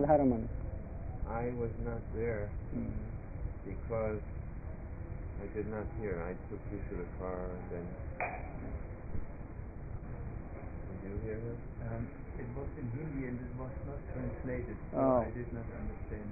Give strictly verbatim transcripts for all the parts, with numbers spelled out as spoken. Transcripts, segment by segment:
Radharaman? I was not there Hmm. because I did not hear. I took you to the car and then. Did you hear him? Um, it was in Hindi and it was not translated, so Oh. I did not understand.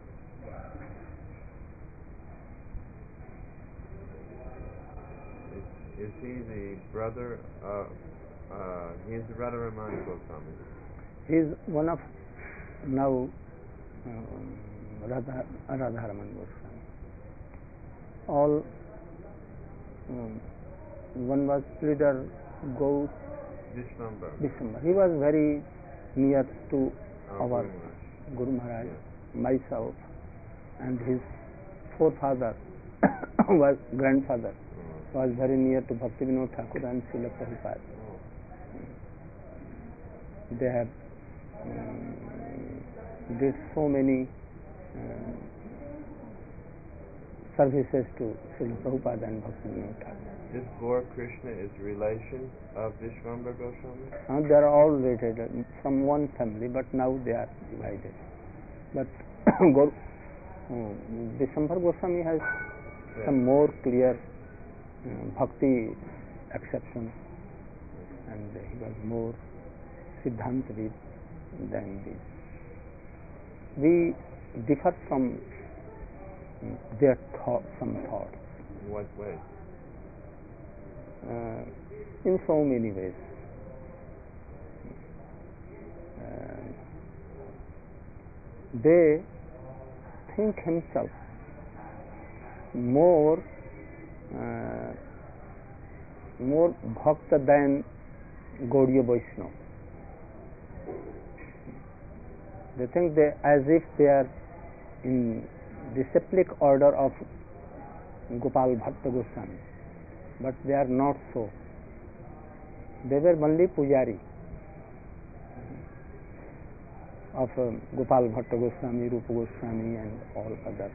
Is, is he the brother of? Uh, he is Radharaman Goswami. He is one of now um, Radha Radharaman Goswami. All um, one was leader Gau Vishwambar. December. He was very near to Our our Guru Maharaj. Guru Maharaj, Yes. myself, and his forefather was grandfather Oh. was very near to Bhaktivinoda Thakur and Srila Prabhupada. Oh. They have um, did so many um, services to Srila Prabhupada and Bhaktivinoda Thakur. This Gaur Krishna is relation of Vishwambar Goswami? Now they are all related from one family, but now they are divided. But Gaur, um, Vishwambar Goswami has Yes. some more clear uh, bhakti acceptance, and he was more Siddhantavid than this. We differ from um, their thought, some thoughts. In what way? Uh, in so many ways. Uh, they think himself more uh, more bhakta than Gaudiya Vaishnava. They think they as if they are in disciplic order of Gopal Bhatta Goswami, but they are not so. They were only pujari of um, Gopal Bhatta Goswami, Rupa Goswami, and all others.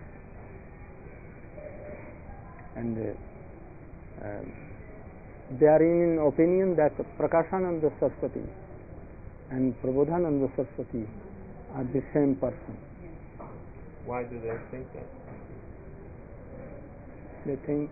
And uh, uh, they are in opinion that Prakashananda Saraswati and Prabodhananda Saraswati are the same person. Why do they think that? They think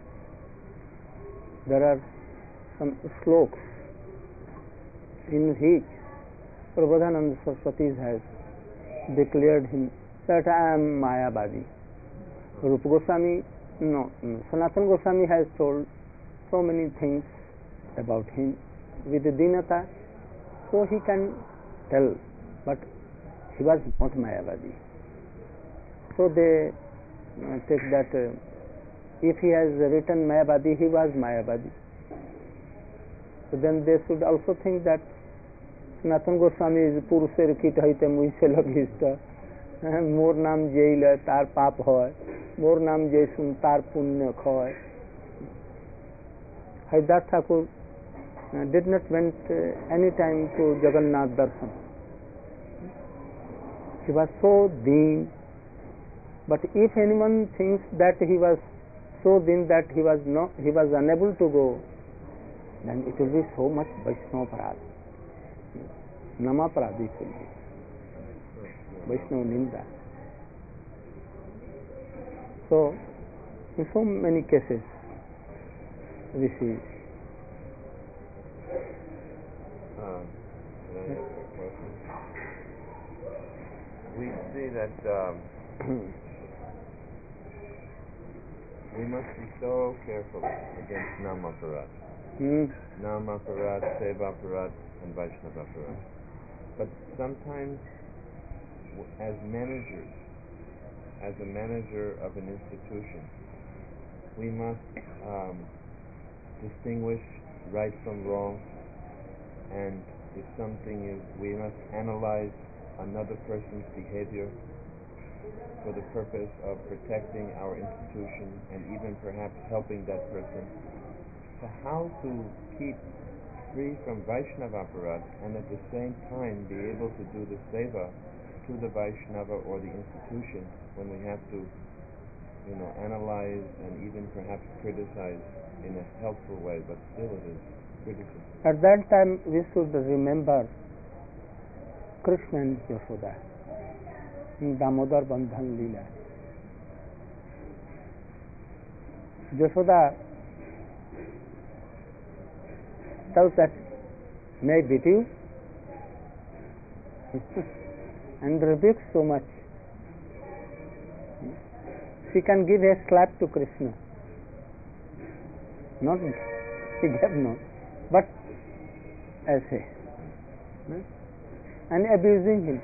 there are some slokas in which Prabodhananda Saraswati has declared him that I am Mayavadi. Rupa Goswami, no, no, Sanatana Goswami has told so many things about him with Dinata, so he can tell, but he was not Mayavadi. So they uh, take that uh, if he has written Mayavadi, he was Mayavadi. So then they should also think that Sanatana Goswami is Purusher Kit Haite Muise Lagista, More Nam Jaila Tar Pap Hoy, More Nam Jaisun Tar Punya Khoy. Haridas Thakur uh, did not went uh, any time to Jagannath Darshan. He was so deen, but if anyone thinks that he was so deen that he was not, he was unable to go, then it will be so much Vaishnava Parad. Nama Paradi will be. Vaishnava Ninda. So, in so many cases, we see. Uh, can I ask a question? We see that um, we must be so careful against Namaparat. Hmm. Namaparat, Sevaparat, and Vaishnavaparat. But sometimes, w- as managers, as a manager of an institution, we must um, distinguish right from wrong, and if something is, we must analyze another person's behavior for the purpose of protecting our institution and even perhaps helping that person. So how to keep free from Vaishnava aparat and at the same time be able to do the seva to the Vaishnava or the institution when we have to, you know, analyze and even perhaps criticize in a helpful way, but still it is criticism. At that time, we should remember Krishna and Yashoda. in Damodar Bandhan Leela. Yashoda tells that, may I beat you? And rebukes so much. She can give a slap to Krishna. Not, she gave not, but as a, and abusing him.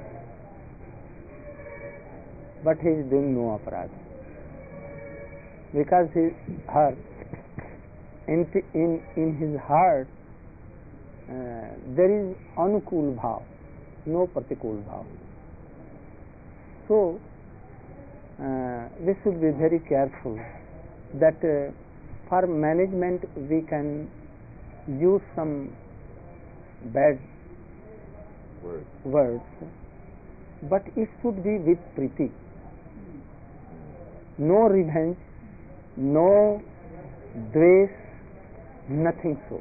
But he is doing no aparad. Because he, her, in, in, in his heart, uh, there is anukul bhav, no pratikul bhav. So, uh, we should be very careful that uh, for management we can use some bad Words. words, but it should be with priti. No revenge, no dvesh, nothing so.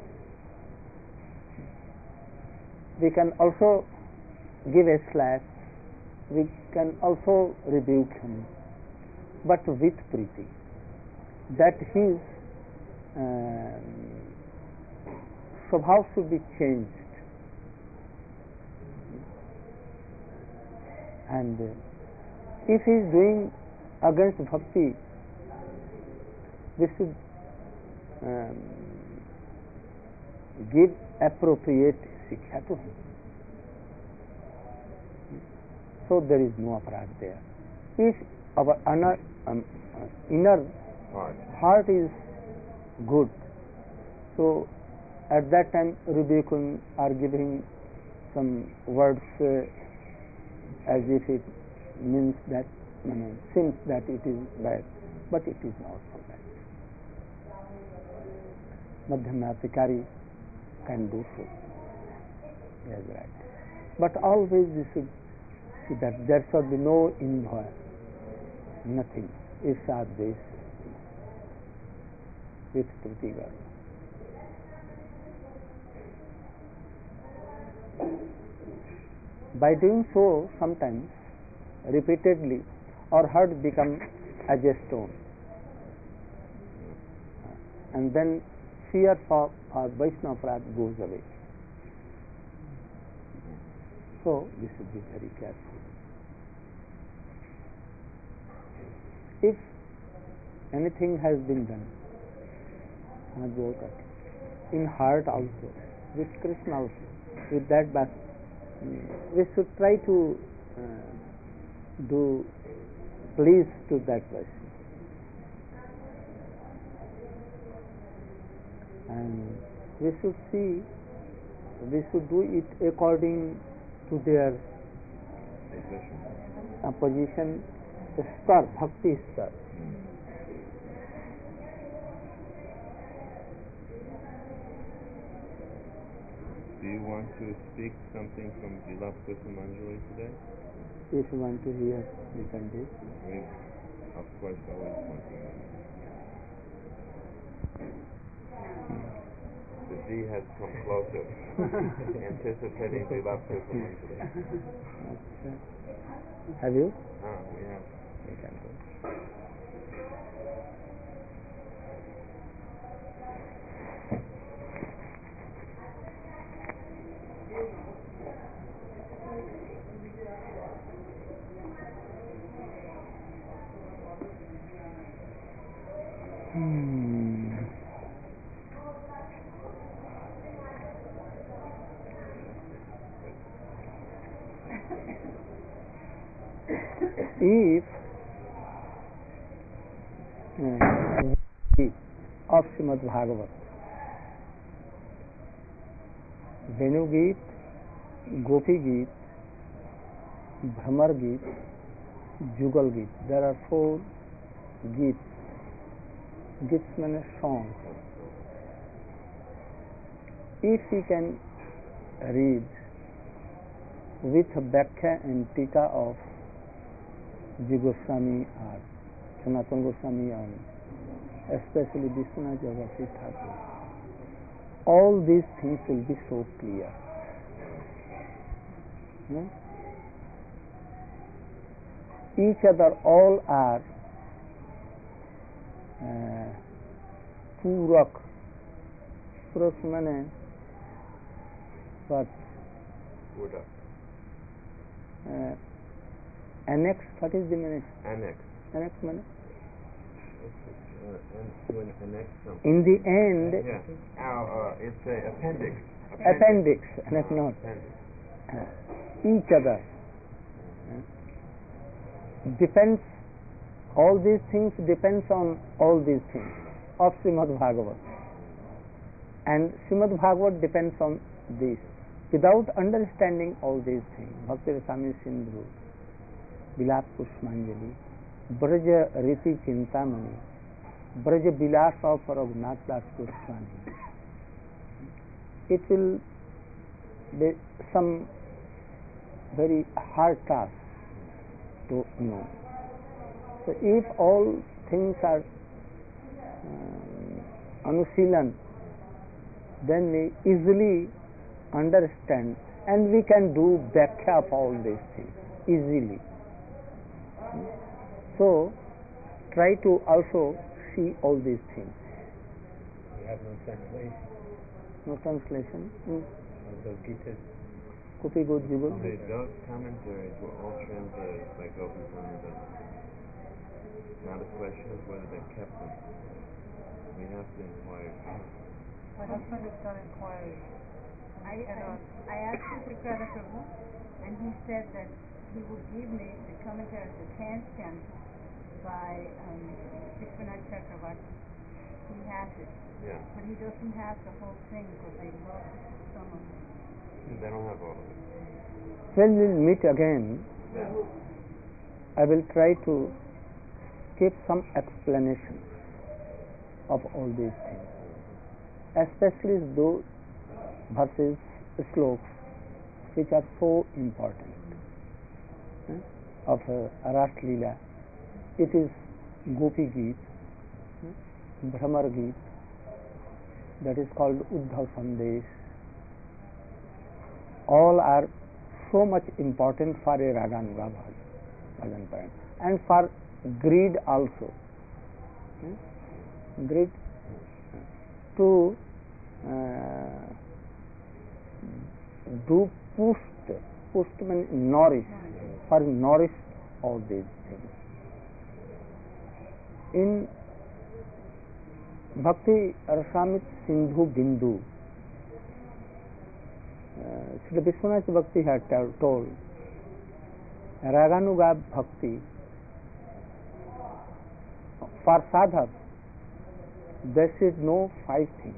We can also give a slap, we can also rebuke him, but with priti. That his uh, swabhav should be changed. And uh, if he is doing against bhakti, we should um, give appropriate shiksha to him. So there is no aparad there. If our inner, um, uh, inner Heart. heart is good, so at that time rebuking or giving some words uh, as if it means that, I mean, seems that it is bad, but it is not so bad. Madhyamatikari can do so. Yes, right. But always we should see that there should be no invoice, nothing. Isad this with Pritigar. By doing so, sometimes repeatedly, our heart becomes as a stone, and then fear for, for Vaishnava Aparad goes away. So we should be very careful. If anything has been done in heart also, with Krishna also, with that bas, we should try to uh, do please to that person, and we should see, we should do it according to their uh, position, star, bhakti star. Do you want to speak something from Vilap Kusumanjali today? If you want to hear, you can do. We, of course, always want to know. The G has come closer, anticipating Vilap Kusumanjali. Have you? Ah, we have. You can go. Hmm. If uh, of Srimad Bhagavat, Venu Geet, Gopi Geet, Bhramar Geet, Jugal Geet, there are four Geets. Geets means songs. If we can read with Bhakya and Tika of Ji Goswami or Sanatana Goswami, and especially Vishwanath Chakravarti Thakur, all these things will be so clear. Hmm? each other, all are uh, Purak. Purak means what? Buddha. Uh, annex. What is the meaning? Annex. Annex means? Uh, and to an annex something. In the end, Yeah. Now, uh, it's a appendix. appendix, annex not. Appendix. Uh, each other. Uh, depends, all these things depends on all these things of Srimad Bhagavat. And Srimad Bhagavat depends on this. Without understanding all these things, Bhakti Rasamrita Sindhu, Vilap Pushpanjali, Braja Riti Chintamani, Braja Vilas of Raghunath Das Goswami, it will be some very hard task to know. So if all things are um, anusilan, then we easily understand and we can do bhakya of all these things easily. So try to also see all these things. We have no translation No translation. Mm. of the Gita. Copy good, good. The, those commentaries were all translated by Gopi Pranadhana. Now the question is whether they kept them. We have to inquire. My husband has done inquiries. I, I, I asked Sri Prabhu Prabhu, and he said that he would give me the commentaries of Kanskan by um, Vishwanath Chakravarti. He has it, Yeah. but he doesn't have the whole thing because they lost some of it. They don't have all of it. When we meet again, I will try to give some explanations of all these things, especially those verses, slokas, which are so important eh, of uh, Ras Leela. It is Gopi Geet, eh, Bhramar Geet, that is called Uddhav Sandesh. All are so much important for a Raganuga bhajan parayana, and for greed also. Eh? Greed to uh, do push, push means nourish, for nourish all these things. In Bhakti Rasamrita Sindhu Bindu, uh, Sri Vishwanath Bhakti had told Raganuga Bhakti for sadhak there should know five things.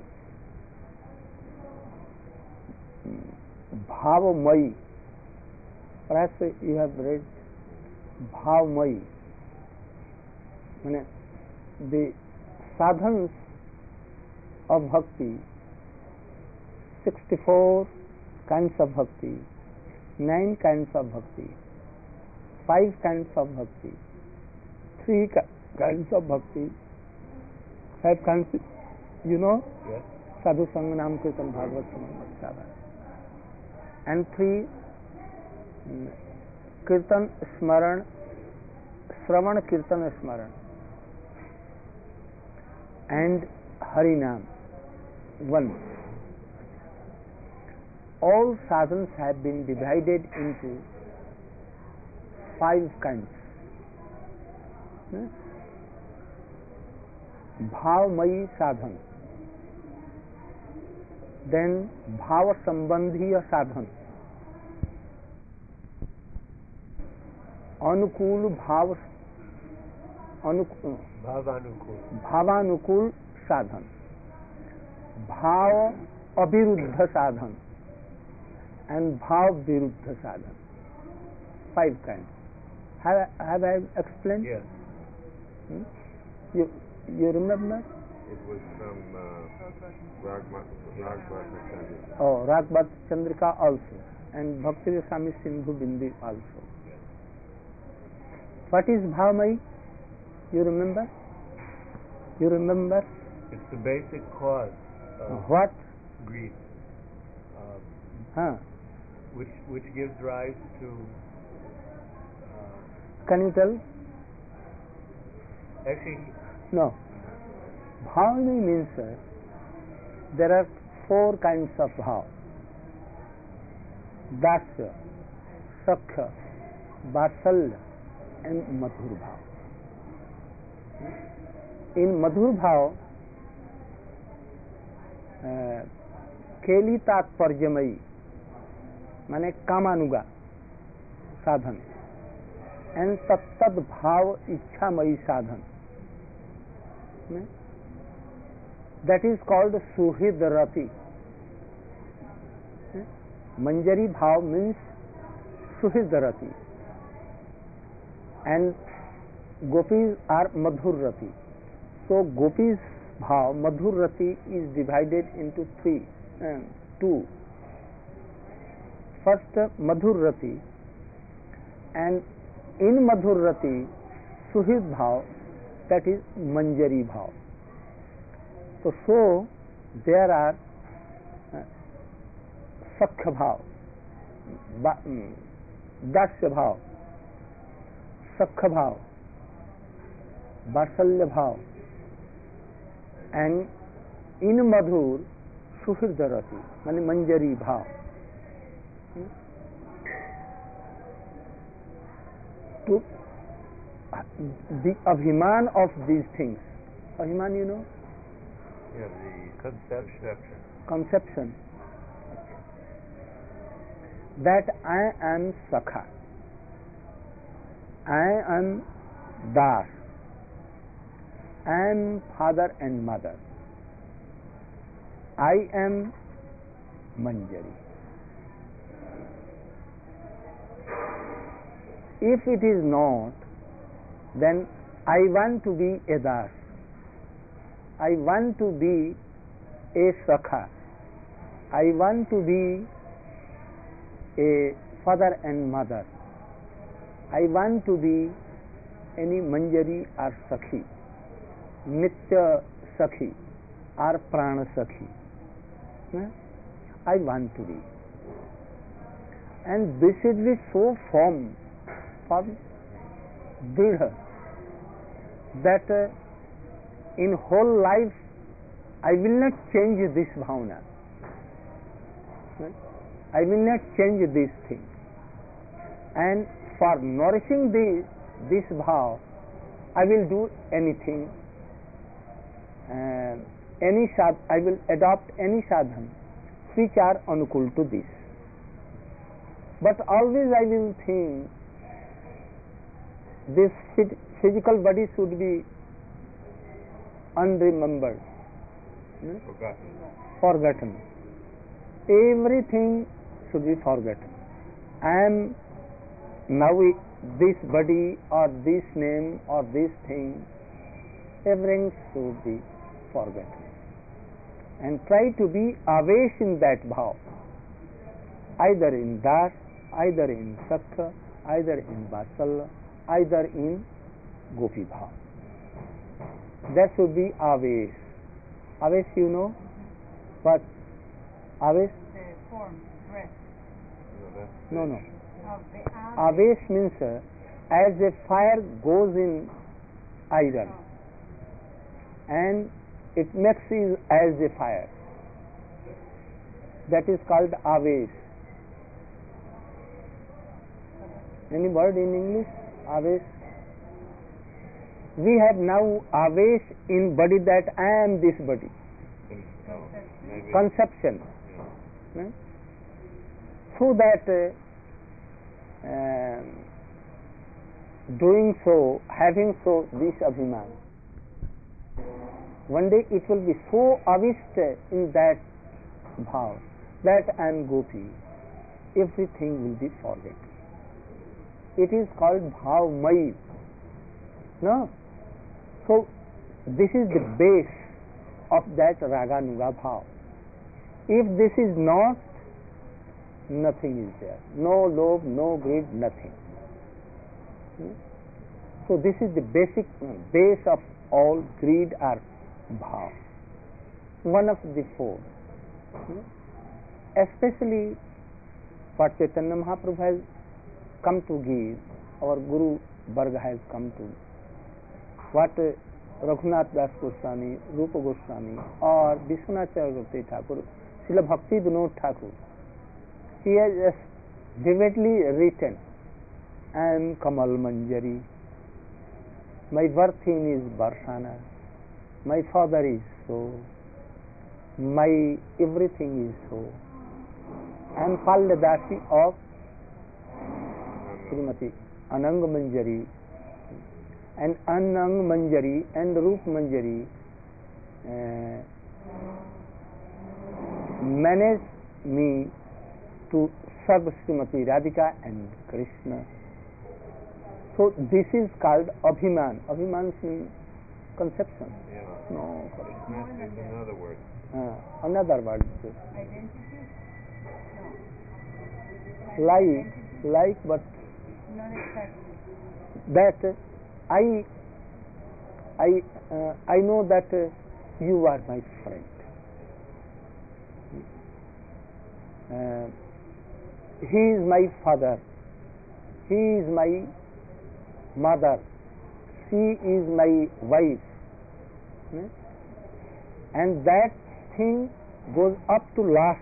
Bhavamayi, perhaps you have read Bhavamayi, the sadhans of bhakti, sixty-four kinds of bhakti, nine kinds of bhakti, five kinds of bhakti, three kinds of bhakti, five kinds, you know? Yes. Sadhu Sangha Nam Kirtan Bhagavat Samansara. And three, Kirtan Smaran, Shravan Kirtan Smaran, and Harinam, one. All sadhans have been divided into five kinds. Bhavamayi sadhan, then Bhava Sambandhiya sadhan, Anukul Bhav Anukul Bhavanukul. Bhavanukul sadhan, Bhav Abhiruddha sadhan, and Bhav Viruddha sadhan. Five kinds. Have, have I explained? Yes. Hmm? You you remember? It was from uh, Ragma, Ragbhata Chandrika. Oh, Ragbhat Chandrika also, and Bhakti Rasamrita Sindhu Bindu also. What is Bhavamayi? You remember? You remember? It's the basic cause of What? greed, um, Huh. which which gives rise to uh, Can you tell? Actually, No. Bhavani means uh, there are four kinds of bhav. Dasya, Sakha, Vatsalya and Madhur bhav. In Madhur bhav, uh, केली तात्पर्यमयी माने कामानुगा साधन and तत्तद भाव इच्छामयी साधन, that is called suhid rati. Manjari bhav means suhid rati and gopis are madhur rati. So gopis bhav, madhur rati is divided into three, uh, two. First uh, madhur rati, and in madhur rati suhid bhav, that is manjari bhav. So, so there are uh, sakha bhav, ba, um, dasya bhav, sakha bhav, vatsalya bhav, and in madhur suhrid rati, mani manjari bhav. Hmm? To uh, the abhiman of these things, abhiman, you know, yeah, the conception. conception that I am Sakha, I am Das, I am father and mother, I am Manjari. If it is not, then I want to be a Das, I want to be a Sakha, I want to be a father and mother, I want to be any Manjari or Sakhi, Nitya Sakhi or Prana Sakhi. I want to be. And this should be so firm, firm, dridha, that uh, in whole life I will not change this bhavana. I will not change this thing. And for nourishing this, this bhav, I will do anything. Uh, any sad, I will adopt any sadhan which are anukul to this. But always I will think this physical body should be unremembered, hmm? Forgotten. forgotten. Everything should be forgotten. I am now this body or this name or this thing, everything should be forgotten. And try to be awesh in that bhav, either in das, either in sakha, either in vatsalya, either in gopi bhav. That should be awesh. Awesh, you know what? Awesh? The form, dress. No, no. Of the Awesh means uh, as a fire goes in iron and it makes it as a fire. That is called awesh. Any word in English? Awesh. We have now awesh in body that I am this body. No, maybe. Conception. Yeah. Hmm? So that uh, um, doing so, having so this abhiman, one day it will be so avisht in that bhav that I am gopi, everything will be forgotten. It is called bhavmayi. No? So this is the base of that raga nuga bhav. If this is not, nothing is there. No love, no greed, nothing. Hmm? So this is the basic base of all greed or bhav. One of the four. Hmm? Especially what Chaitanya Mahaprabhu has come to give, our Guru Varga has come to. What uh, Raghunath Das Goswami, Rupa Goswami, or Vishwanath Chakravarti Thakur, Srila Bhakti Vinod Thakur, he has just vividly written, I am Kamal Manjari, my birth theme is Barsana, my father is so, my everything is so. I am called the Dasi of Srimati Anang Manjari, and Anang Manjari and Rup Manjari uh, manage me to serve Srimati Radhika and Krishna. So this is called Abhiman. Abhiman means conception. Yeah. No, Krishna is another word. uh, another word. Identity? No. Like, like, but Not exactly. that I, I, uh, I know that uh, you are my friend. Uh, he is my father. He is my mother. She is my wife. Hmm? And that thing goes up to last.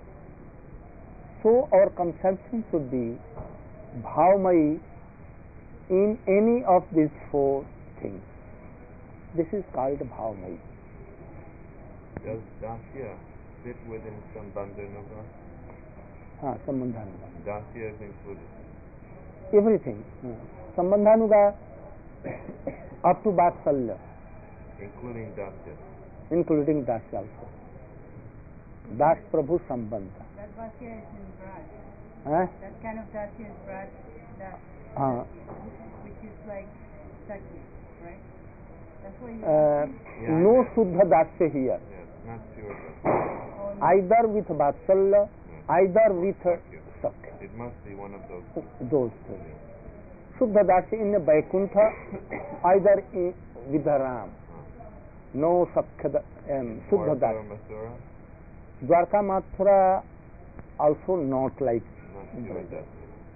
So our conception should be bhavamai in any of these four things. This is called bhavamai. Does Dasya fit within Sambandhanuga? Ah, Sambandhanuga. Dasya is included. Everything. Ah. Sambandhanuga up to Vatsalya, Including Dasya. including Dasya also. Das Prabhu Sambandha. That Vasya is in Braj. Ah? That kind of Dasya is Braj, that, Ah. which is like Sakya, right? That's what you Uh, Yeah, no yeah. Suddha Dasya here. Yes, not pure Dasya. or no. Either with Vatsalya, either with Sakya. Sakya. It must be one of those two. Those two. Yeah. Suddha Dasya in Vaikuntha, either in, with Ram. No Sakya, um, Suddha Dwarka or Dasya. Mathura, Dwarka Mathura also not like not pure Dasya.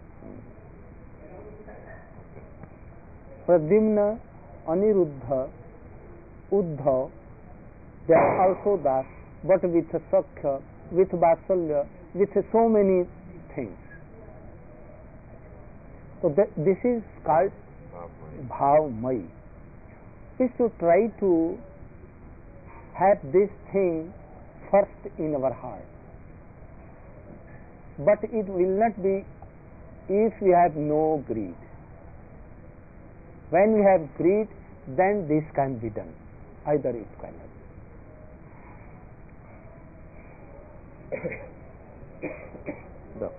Pradyumna, Aniruddha, Uddha, they are also Das, but with Sakya, with Vatsalya, with so many things. So th- this is called Bhavamai. Bhavamai. We should try to have this thing first in our heart. But it will not be if we have no greed. When we have greed, then this can be done. Either it cannot. दो।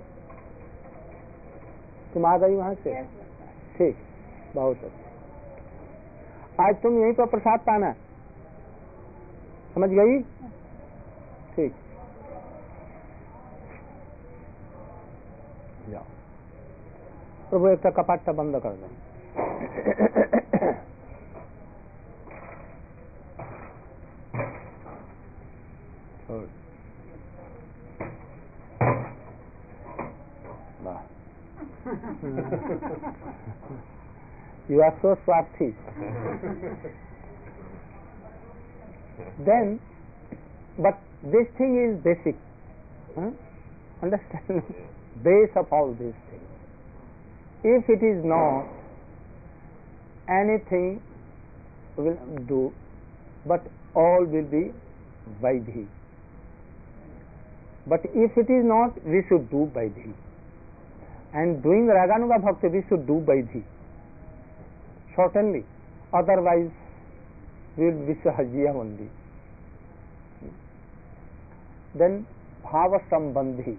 तुम आ गई वहां से? ठीक, बहुत अच्छा। आज तुम यहीं पर प्रसाद पाना, समझ गई? ठीक, जाओ। प्रभु एक कपाट बंद कर दो। You are so swarthy. Then, but this thing is basic. Huh? Understand? Base of all these things. If it is not, anything will do, but all will be vaidhi. But if it is not, we should do vaidhi. And doing Raganuga Bhakti, we should do vaidhi. Certainly. Otherwise, we will be Sahajiya only. Then, Bhava Sambandhi.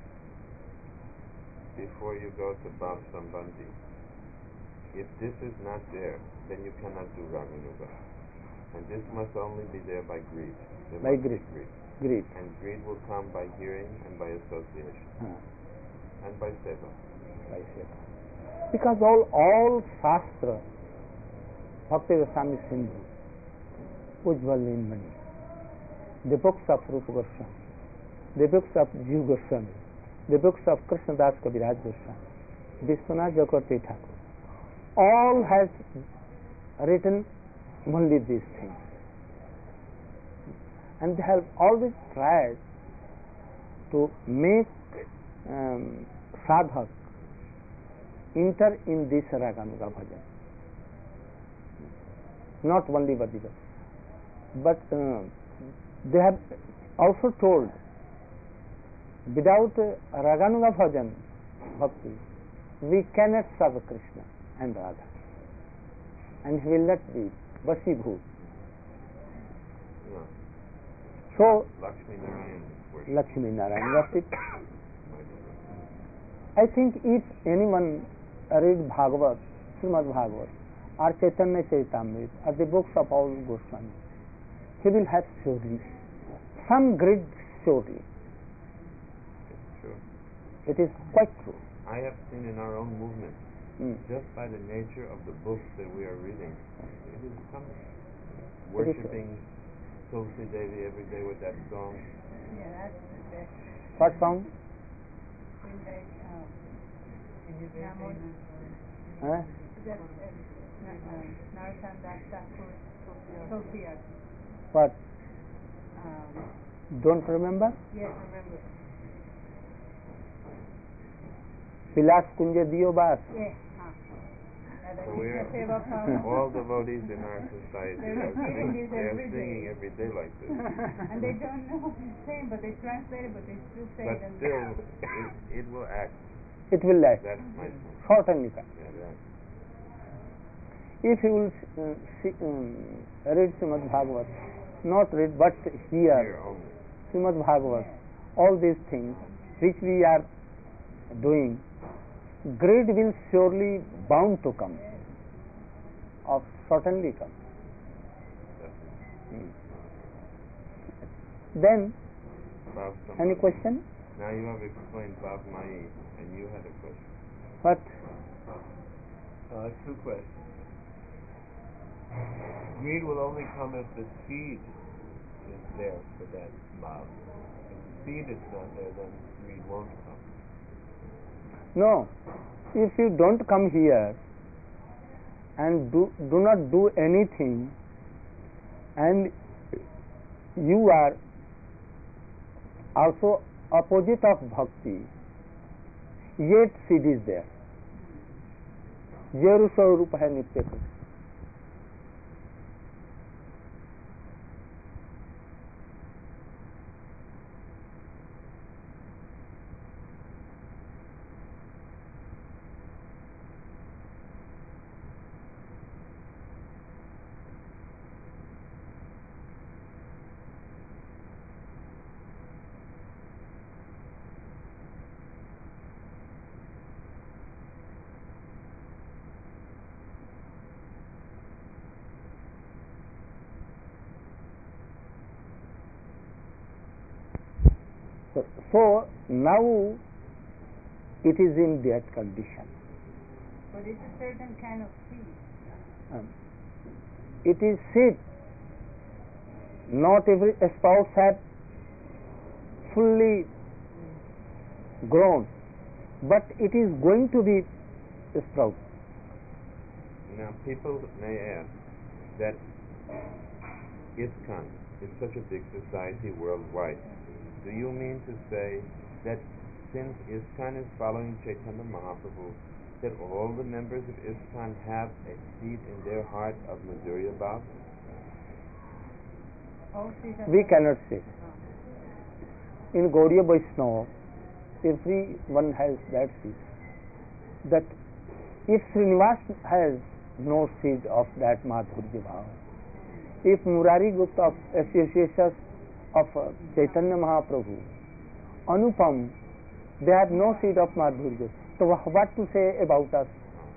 Before you go to Bhav Sambandhi, if this is not there, then you cannot do Raganuga. And this must only be there by greed. There By must be greed. greed. Greed. And greed will come by hearing and by association. Huh. And by seva. By seva. Because all, all Shastra, Bhakti Rasami Sindhu, Ujjwal Nilmani, the books of Rupa Goswami, the books of Jiva Goswami, the books of Krishnadas Kaviraj Goswami, Vishwanath Chakravarti Thakur, all has written only these things, and they have always tried to make um, sadhak enter in this raganuga bhajan, not only Vadiva, but uh, they have also told without uh, raganuga bhajan bhakti we cannot serve Krishna and Radha, and he will not be vasibhut. No. So Lakshmi Narayan worship. Lakshmi Narayan worship. I think if anyone read Bhagavat, Srimad Bhagavat, or Chaitanya Charitamrita, or the books of all Goswami, he will have surely some grid surely. It's true. It is quite true. I have seen in our own movement, Mm. just by the nature of the books that we are reading, it is coming. It is Worshipping Tulsi Devi every day with that song. Yeah, that's the best. What song? When they, um, Namo, Huh? that, uh, Na- uh, Narottam Das Thakur, Tulsiyar. What? Um, Don't remember? yes, remember. Vilas Kunja Diyo Bas. Yeah, huh. And the So Krishna we're Seva Prabhu. all devotees in our society They're are repeating singing, this they are every day. singing every day like this. And they don't know what he's saying, but they translate it, but they still say But it. and- still, it, it will act. It will last. That's my point. Certainly. Sir. Yeah, that. If you will uh, see, um, read Srimad Bhagavat, not read but hear Here only. Srimad Bhagavat, all these things which we are doing, greed will surely bound to come, or certainly come. Hmm. Then, Bhav any Samadhi. question? Now you have explained Bhav Mai, and you had a question. What? Uh, two questions. Greed will only come if the seed is there for that love. If the seed is not there, then greed won't come. No. If you don't come here and do, do not do anything, and you are also opposite of bhakti, yet seed is there. Jeru Swarup hai nitya Krishna. So, so now it is in that condition. But it's a certain kind of seed. Um, it is seed. Not every spouse has fully grown, but it is going to be sprout. Now people may ask that ISKCON is such a big society worldwide. Do you mean to say that since ISKCON is following Chaitanya Mahaprabhu, that all the members of ISKCON have a seed in their heart of Madhurya Bhav? All seeds are We there. cannot say. In Gaudiya Vaishnava, everyone has that seed. That if Srinivas has no seed of that Madhurya Bhav, if Murari Gupta of associations of uh, Chaitanya Mahaprabhu, Anupam, they have no seed of Madhurya, so what to say about us?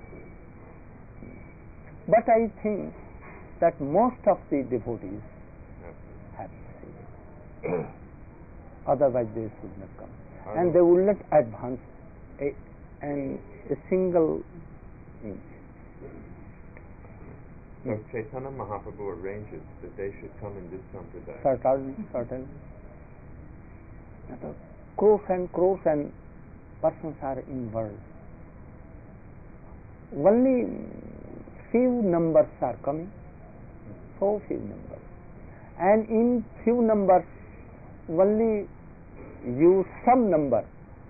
But I think that most of the devotees have seed. Otherwise they should not come. And they will not advance a, and a single inch. So Chaitanya Mahaprabhu arranges that they should come in this sampradaya. Certainly, certainly. Crores and crores and persons are in world. Only few numbers are coming, so few numbers, and in few numbers only use some number,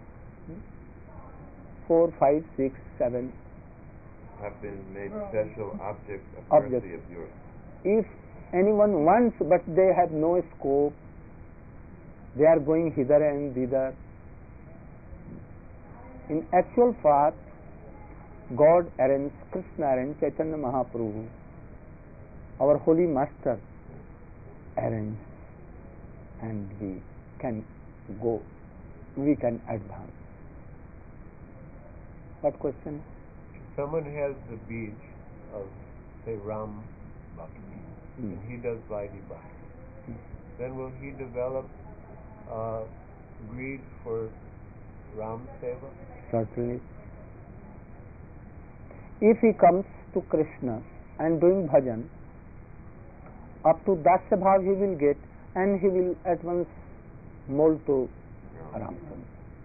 four, five, six, seven have been made special objects of Objects. mercy of yours. If anyone wants but they have no scope, they are going hither and thither. In actual fact, God arranged, Krishna arranged, Chaitanya Mahaprabhu, our holy master, arranged, and we can go, we can advance. What question? Someone has the beach of, say, Ram Bhakti, Hmm. and he does Vaidhi Bhakti. Then will he develop uh, greed for Ram Seva? Certainly. If he comes to Krishna and doing bhajan, up to Dasya Bhav he will get, and he will at once mold to Ramchandra.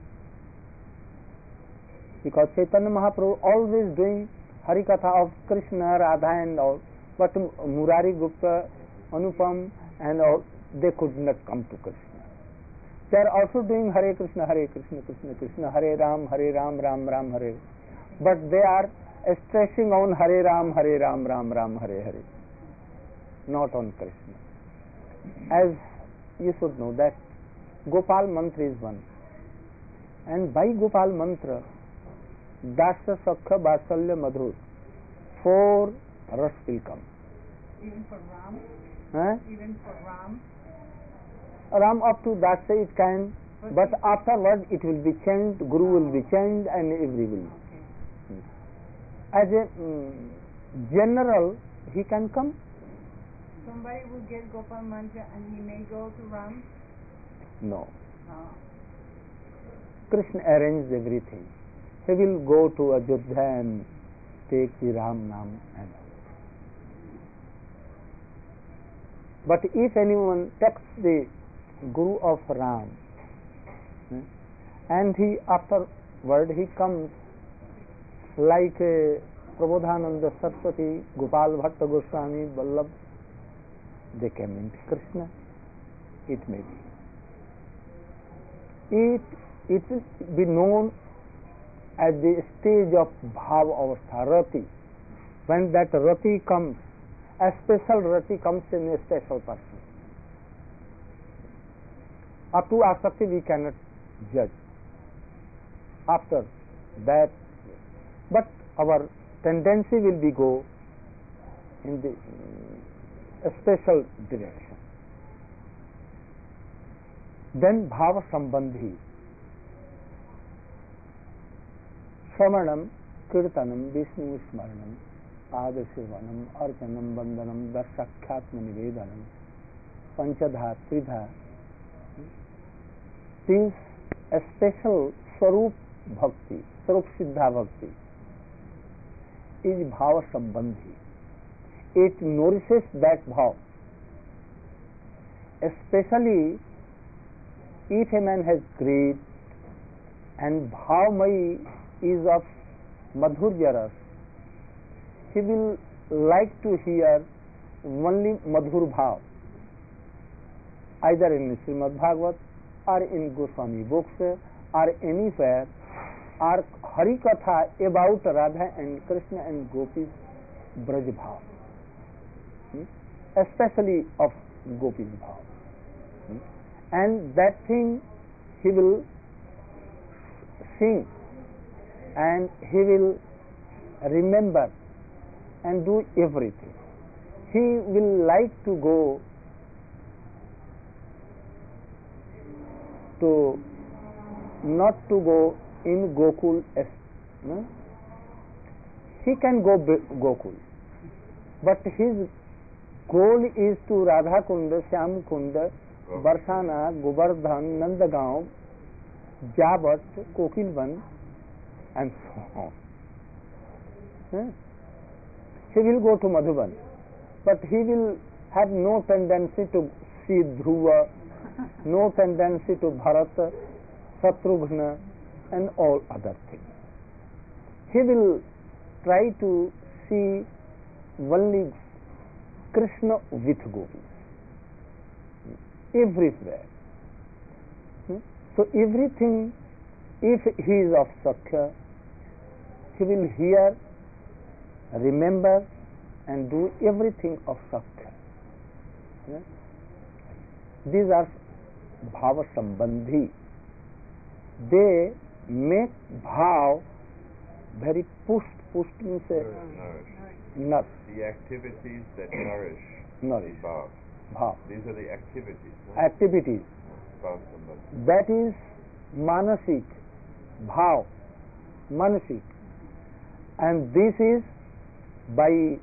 Because Chaitanya Mahaprabhu always doing Harikatha of Krishna, Radha and all, but Murari Gupta, Anupam and all, they could not come to Krishna. They are also doing Hare Krishna, Hare Krishna, Krishna Krishna, Hare Ram, Hare Ram, Ram Ram, Hare. But they are stressing on Hare Ram, Hare Ram, Ram Ram, Hare Hare, not on Krishna. As you should know that Gopal Mantra is one, and by Gopal Mantra, Dasya, Sakha, Vasalya, Madhur, four ras will come. Even for Ram? Huh? Even for Ram? Ram up to Dasya it can, but afterward it will be changed, Guru will be changed, and every will. Okay. As a um, general, he can come. Somebody will get Gopal Mantra and he may go to Ram? No. No. Krishna arranged everything. He will go to Ajodhya and take the Ram Nam and all. But if anyone takes the Guru of Ram, hmm, and he afterward he comes like uh, Prabodhananda Saraswati, Gopal Bhatta Goswami, Vallabh, they came into Krishna, it may be. It, it will be known at the stage of Bhav Avastha, Rati. When that Rati comes, a special Rati comes in a special person. Up to Asakti we cannot judge. After that, but our tendency will be go in the a special direction. Then Bhava Sambandhi, Shramanam, Kirtanam, Vishnu Smaranam, Adasivanam, Archanam, Vandanam, Darshakhyatma Nivedanam, Panchadha, Tridha. This a special Swarup Bhakti, Swarup Siddha Bhakti is Bhava Sambandhi. It nourishes that bhav. Especially if a man has greed and bhavmai is of madhurya ras, he will like to hear only madhur bhav, either in Srimad Bhagavat or in Goswami books or anywhere, or Harikatha about Radha and Krishna and Gopis Braj bhav, hmm? especially of Gopis bhav. Hmm? And that thing he will sing and he will remember and do everything. He will like to go to, not to go in Gokul. No? He can go Gokul, but his goal is to Radha Kunda, Syam Kunda, Barsana, Govardhan, Nandagaon, Jabat, Kokilvan, and so on. Hmm? He will go to Madhuban, but he will have no tendency to see Dhruva, no tendency to Bharata, Satrughna, and all other things. He will try to see only Krishna with gopis. Everywhere. Hmm? So everything, if he is of Sakhya, he will hear, remember and do everything of Sakhya. Yeah? These are bhava sambandhi. They make bhav very pushed. Pushed means uh, Nourish. nurse, The activities that nourish nourish, the bhav. bhav. These are the activities, not Activities. bhav sambandhi. That is manasik, bhav, manasik. And this is by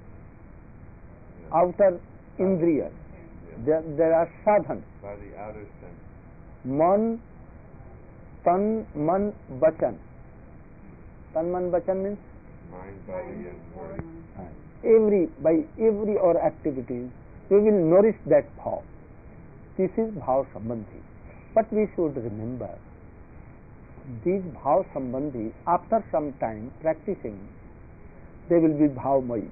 outer indriyas. Yes. There, there are sadhans. By the outer sense. Man, tan, man, bachan. Tan, man, bachan means Mind, body, and word. every, by every or activities, we will nourish that bhav. This is bhav sambandhi. But we should remember, these bhav sambandhi, after some time practicing, they will be bhavmayi.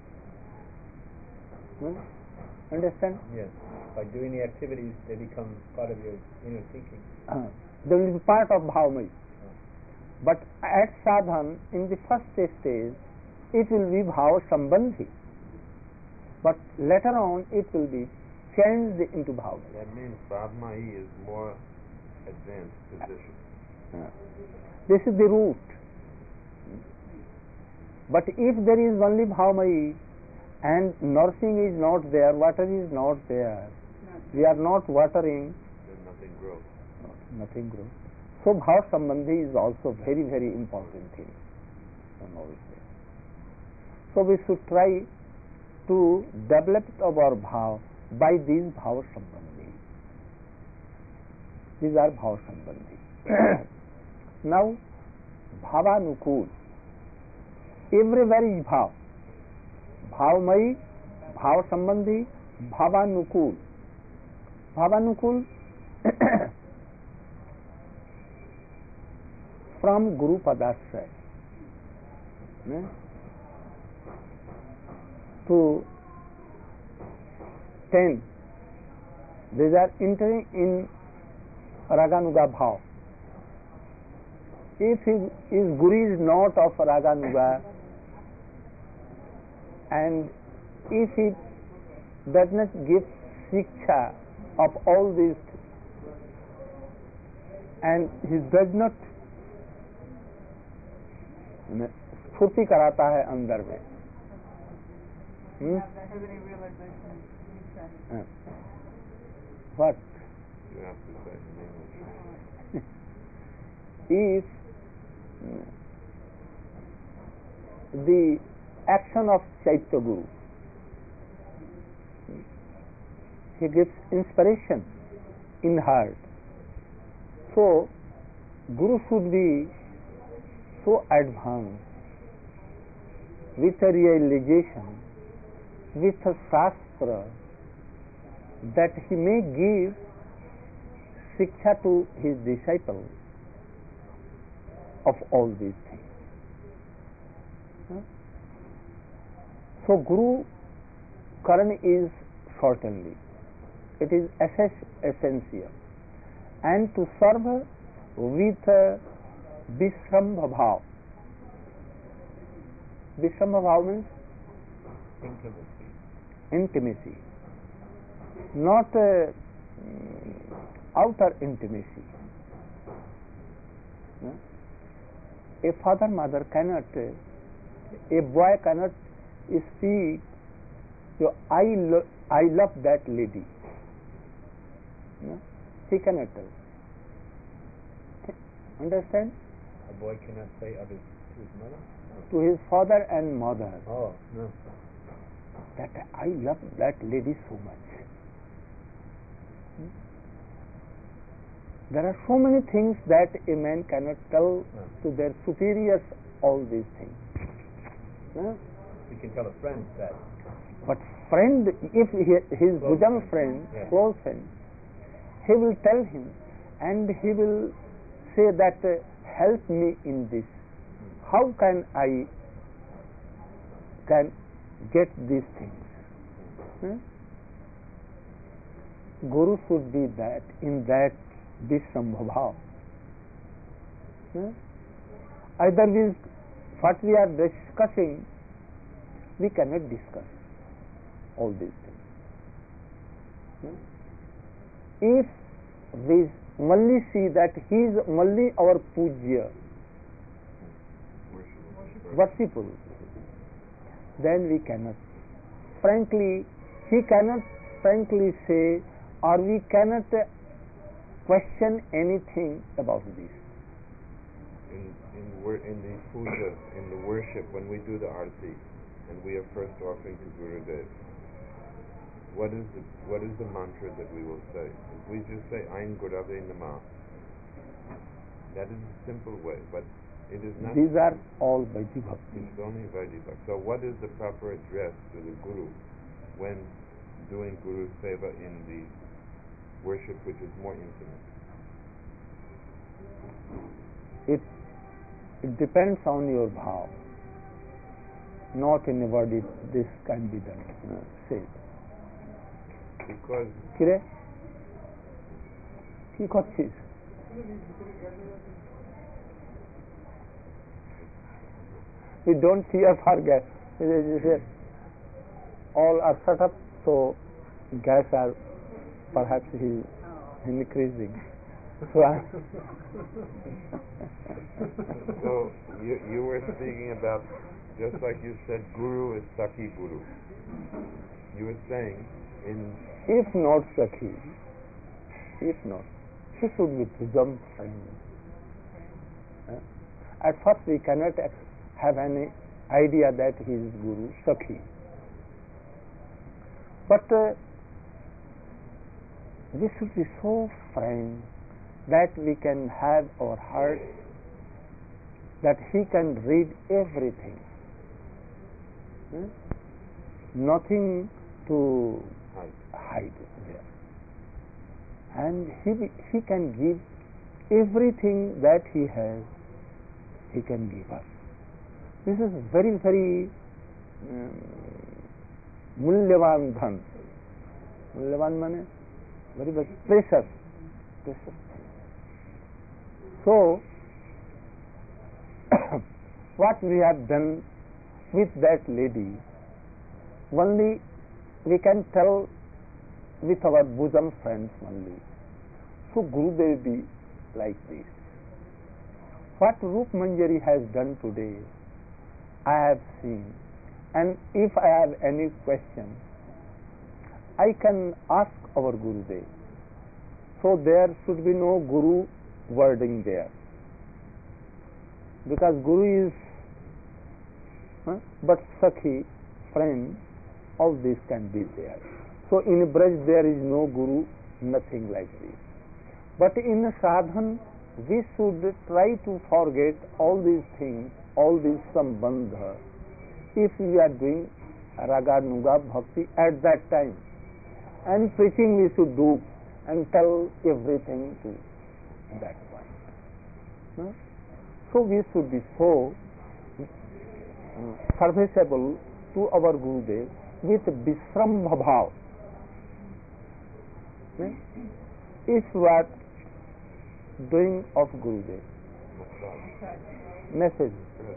Hmm? Understand? Yes. By doing the activities, they become part of your inner thinking. Uh, they will be part of bhavmayi. But at sadhan, in the first stage, it will be bhav sambandhi. But later on, it will be changed into bhav. That means Bhavmayi is more advanced position. Uh, this is the root. But if there is only bhavmayi and nursing is not there, water is not there, we are not watering, Then nothing grows. nothing grows. So bhav sambandhi is also very, very important thing. So we should try to develop our bhav by these bhav sambandhi. These are bhav sambandhi. Now, bhavanukul. Everywhere is bhav. Bhavmayi, bhav sambandhi, bhavanukul. Bhavanukul from Guru Padashraya hmm? to ten, these are entering in Raganuga bhav. If his, his Guru is not of Raganuga, and if he does not give shiksha of all these, and he does not स्फूर्ति कराता है अंदर में, what You have to say in English. is the action of Chaitya Guru? He gives inspiration in heart. So Guru should be so advanced with a realization, with a shastra, that he may give shiksha to his disciples of all these things. Huh? So Guru Karan is certainly, it is essential, and to serve with uh, Vishrambha bhav. Vishrambha bhav means Intimacy. intimacy, not uh, outer intimacy. No? A father mother cannot, uh, a boy cannot speak, so I, lo- I love that lady. No? He cannot tell. Understand? A boy cannot say others to his mother? To his father and mother, Oh, no. that I love that lady so much. Hmm? There are so many things that a man cannot tell to their superiors, all these things. Huh? He can tell a friend that. But friend, if he, his Close bosom friend. friend, Yeah. close friend, he will tell him, and he will say that, uh, help me in this. How can I can get these things. Hmm? Guru should be that, in that Visambhava. Hmm? Either with what we are discussing, we cannot discuss all these things. Hmm? If we only see that he is only our Pujya, worshipful, then we cannot. Frankly, he cannot frankly say, or we cannot question anything about this. In in, wor- in the puja, in the worship, when we do the arti, and we are first offering to Gurudev, what is the what is the mantra that we will say? If we just say Ain Gurave Namah, that is a simple way, but it is not. These are all Vaidhi Bhakti. It's only Vaidhi Bhakti. So what is the proper address to the Guru when doing Guru Seva in the worship which is more intimate? It it depends on your bhav. Not in a word it, this can be done. Uh, said. Because কিরে কি করছিস? We don't fear for gas. All are set up, so gas are perhaps he increasing. So, so you you were speaking about, just like you said, Guru is Sakhi Guru. You were saying in if not Sakhi, if not, he should be bosom friend. Uh, At first we cannot ex- have any idea that he is Guru, Sakhi. But uh, we should be so frank that we can have our heart, that he can read everything. Hmm? Nothing to hide. hide there. And he, he can give everything that he has, he can give us. This is very, very um, mulyavan dhan. Mulyavan means very, very precious. precious. So, what we have done with that lady, only we can tell with our bosom friends only. So Gurudev be like this. What Rup Manjari has done today, I have seen, and if I have any question, I can ask our Gurudev. So there should be no Guru wording there, because Guru is huh, but Sakhi, friend, all this can be there. So in Braj there is no Guru, nothing like this. But in sadhan we should try to forget all these things, all these sambandha, if we are doing raga nuga bhakti at that time. And preaching we should do and tell everything to that point. No? So we should be so uh, serviceable to our Gurudev with Visrambha bhav. Is what doing of Gurudev. Message.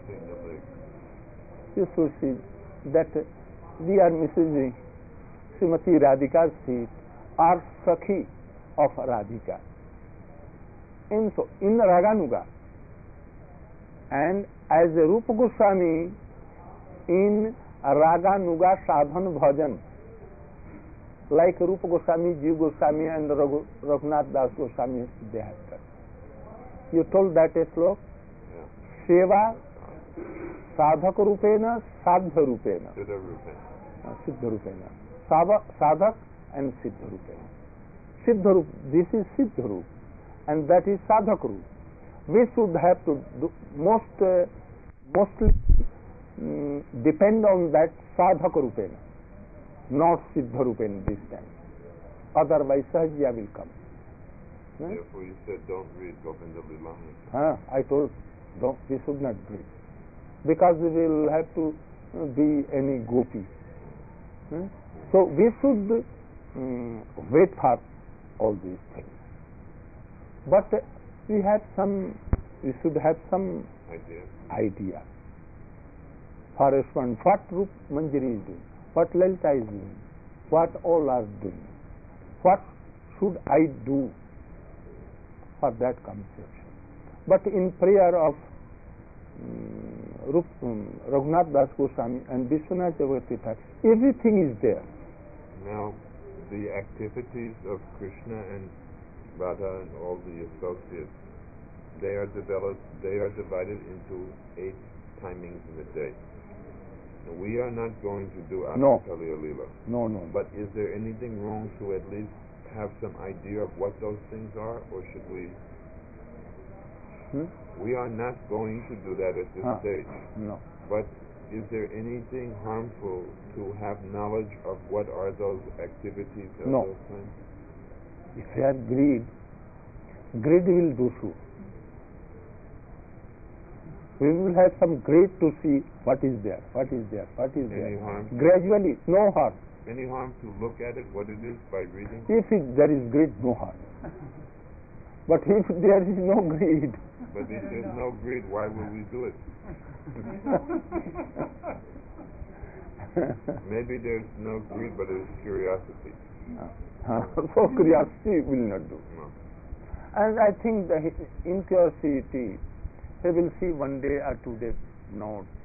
You should see that we are messaging Srimati Radhika's feet are Sakhi of Radhika. In so in Raganuga, and as a Rupa Goswami in Raganuga Sadhan Bhajan, like Rupa Goswami, Jiva Goswami and Raghu, Raghunath Das Goswami, they have done. You told that a slok? Yeah. Seva sadhak rupena, sadha rupena. Siddha Rupena. Siddha rupena. Sava, sadhak and siddha rupena. Siddha rup, this is siddha rup, and that is sadhak rup. We should have to do most, uh, mostly um, depend on that sadhak rupena, not siddha rupena this time. Otherwise sahajya will come. Hmm? Therefore you said don't read Govinda Lilahi. Ah, I told don't, we should not read, because we will have to be any gopi. Hmm? So we should um, wait for all these things. But uh, we have some, we should have some idea. idea. For a student, what Rup Manjari is doing, what Lalita is doing, what all are doing, what should I do for that conception. But in prayer of um, Rup, um, Raghunath Das Goswami and Vishwanath Chakravarti Thakur, everything is there. Now, the activities of Krishna and Radha and all the associates, they are developed. They are divided into eight timings in a day. Now, we are not going to do No. Ashtapadi Leela. No, no. But is there anything wrong to at least have some idea of what those things are, or should we? Hmm? We are not going to do that at this Huh. stage. No. But is there anything harmful to have knowledge of what are those activities of No. those times? If you have greed, greed will do so. We will have some greed to see what is there, what is there, what is Any there. harm? Gradually, no harm. Any harm to look at it, what it is, by reading? If it, there is greed, no harm. But if there is no greed, But if there's no greed, why will we do it? Maybe there's no greed, but there's curiosity. so curiosity will not do. No. And I think the incuriosity, he will see one day or two days, no,